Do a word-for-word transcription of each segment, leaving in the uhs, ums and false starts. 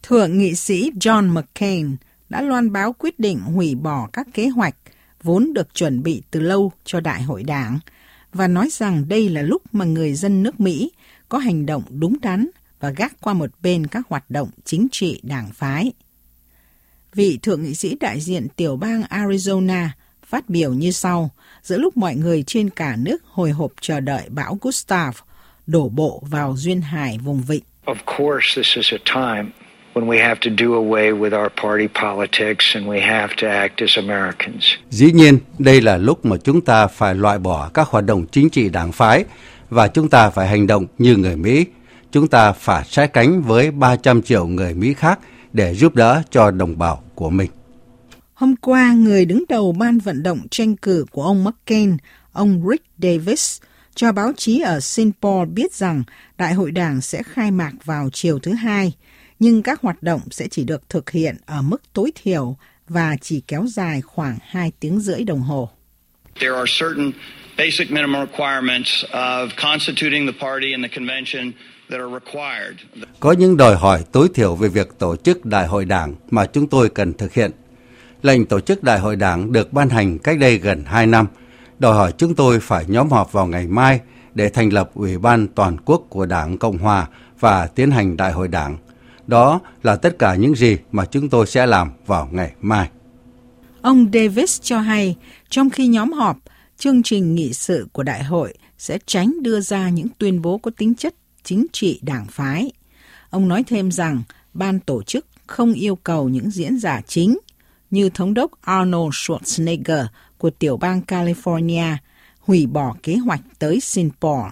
Thượng nghị sĩ John McCain đã loan báo quyết định hủy bỏ các kế hoạch vốn được chuẩn bị từ lâu cho Đại hội Đảng và nói rằng đây là lúc mà người dân nước Mỹ có hành động đúng đắn và gác qua một bên các hoạt động chính trị đảng phái. Vị thượng nghị sĩ đại diện tiểu bang Arizona phát biểu như sau, giữa lúc mọi người trên cả nước hồi hộp chờ đợi bão Gustav đổ bộ vào duyên hải vùng vịnh. Of course, this is a time when we have to do away with our party politics and we have to act as Americans. Dĩ nhiên, đây là lúc mà chúng ta phải loại bỏ các hoạt động chính trị đảng phái và chúng ta phải hành động như người Mỹ. Chúng ta phải sát cánh với ba trăm triệu người Mỹ khác để giúp đỡ cho đồng bào của mình. Hôm qua, người đứng đầu ban vận động tranh cử của ông McCain, ông Rick Davis, cho báo chí ở Saint Paul biết rằng Đại hội Đảng sẽ khai mạc vào chiều thứ Hai, nhưng các hoạt động sẽ chỉ được thực hiện ở mức tối thiểu và chỉ kéo dài khoảng hai tiếng rưỡi đồng hồ. There are certain basic minimum requirements of constituting the party and the convention that are required. Có những đòi hỏi tối thiểu về việc tổ chức Đại hội Đảng mà chúng tôi cần thực hiện. Lệnh tổ chức Đại hội Đảng được ban hành cách đây gần hai năm, đòi hỏi chúng tôi phải nhóm họp vào ngày mai để thành lập Ủy ban Toàn quốc của Đảng Cộng Hòa và tiến hành Đại hội Đảng. Đó là tất cả những gì mà chúng tôi sẽ làm vào ngày mai. Ông Davis cho hay, trong khi nhóm họp, chương trình nghị sự của đại hội sẽ tránh đưa ra những tuyên bố có tính chất chính trị đảng phái. Ông nói thêm rằng, ban tổ chức không yêu cầu những diễn giả chính như Thống đốc Arnold Schwarzenegger của tiểu bang California hủy bỏ kế hoạch tới Saint Paul.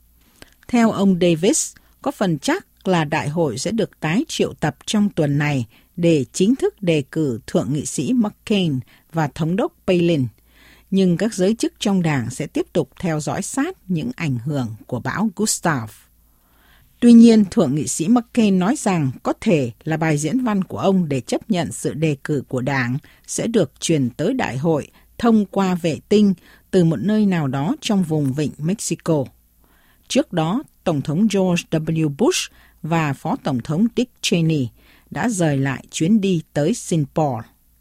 Theo ông Davis, có phần chắc là đại hội sẽ được tái triệu tập trong tuần này để chính thức đề cử thượng nghị sĩ McCain và thống đốc Palin, nhưng các giới chức trong đảng sẽ tiếp tục theo dõi sát những ảnh hưởng của bão Gustav. Tuy nhiên, thượng nghị sĩ McCain nói rằng có thể là bài diễn văn của ông để chấp nhận sự đề cử của đảng sẽ được truyền tới đại hội thông qua vệ tinh từ một nơi nào đó trong vùng vịnh Mexico. Trước đó, Tổng thống George W. Bush và Phó Tổng thống Dick Cheney đã rời lại chuyến đi tới Saint Paul.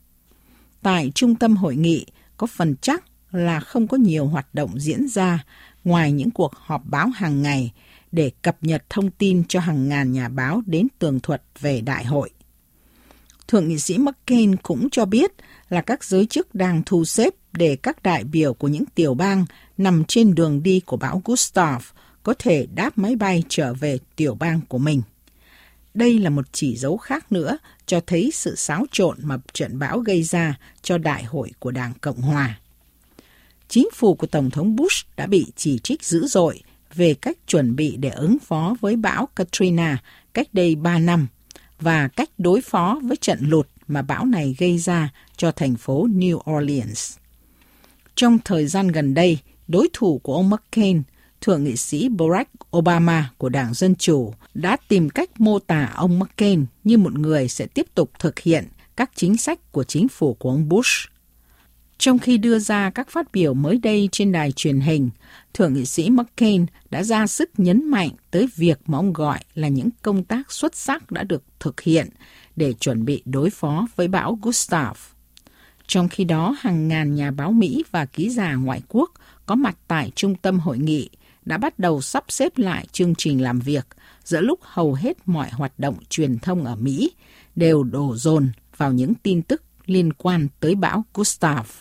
Tại trung tâm hội nghị, có phần chắc là không có nhiều hoạt động diễn ra ngoài những cuộc họp báo hàng ngày để cập nhật thông tin cho hàng ngàn nhà báo đến tường thuật về đại hội. Thượng nghị sĩ McCain cũng cho biết là các giới chức đang thu xếp để các đại biểu của những tiểu bang nằm trên đường đi của bão Gustav có thể đáp máy bay trở về tiểu bang của mình. Đây là một chỉ dấu khác nữa cho thấy sự xáo trộn mà trận bão gây ra cho đại hội của Đảng Cộng Hòa. Chính phủ của Tổng thống Bush đã bị chỉ trích dữ dội về cách chuẩn bị để ứng phó với bão Katrina cách đây ba năm và cách đối phó với trận lụt mà bão này gây ra cho thành phố New Orleans. Trong thời gian gần đây, đối thủ của ông McCain, thượng nghị sĩ Barack Obama của Đảng Dân Chủ, đã tìm cách mô tả ông McCain như một người sẽ tiếp tục thực hiện các chính sách của chính phủ của ông Bush. Trong khi đưa ra các phát biểu mới đây trên đài truyền hình, thượng nghị sĩ McCain đã ra sức nhấn mạnh tới việc mà ông gọi là những công tác xuất sắc đã được thực hiện để chuẩn bị đối phó với bão Gustav. Trong khi đó, hàng ngàn nhà báo Mỹ và ký giả ngoại quốc có mặt tại trung tâm hội nghị đã bắt đầu sắp xếp lại chương trình làm việc giữa lúc hầu hết mọi hoạt động truyền thông ở Mỹ đều đổ dồn vào những tin tức liên quan tới bão Gustav.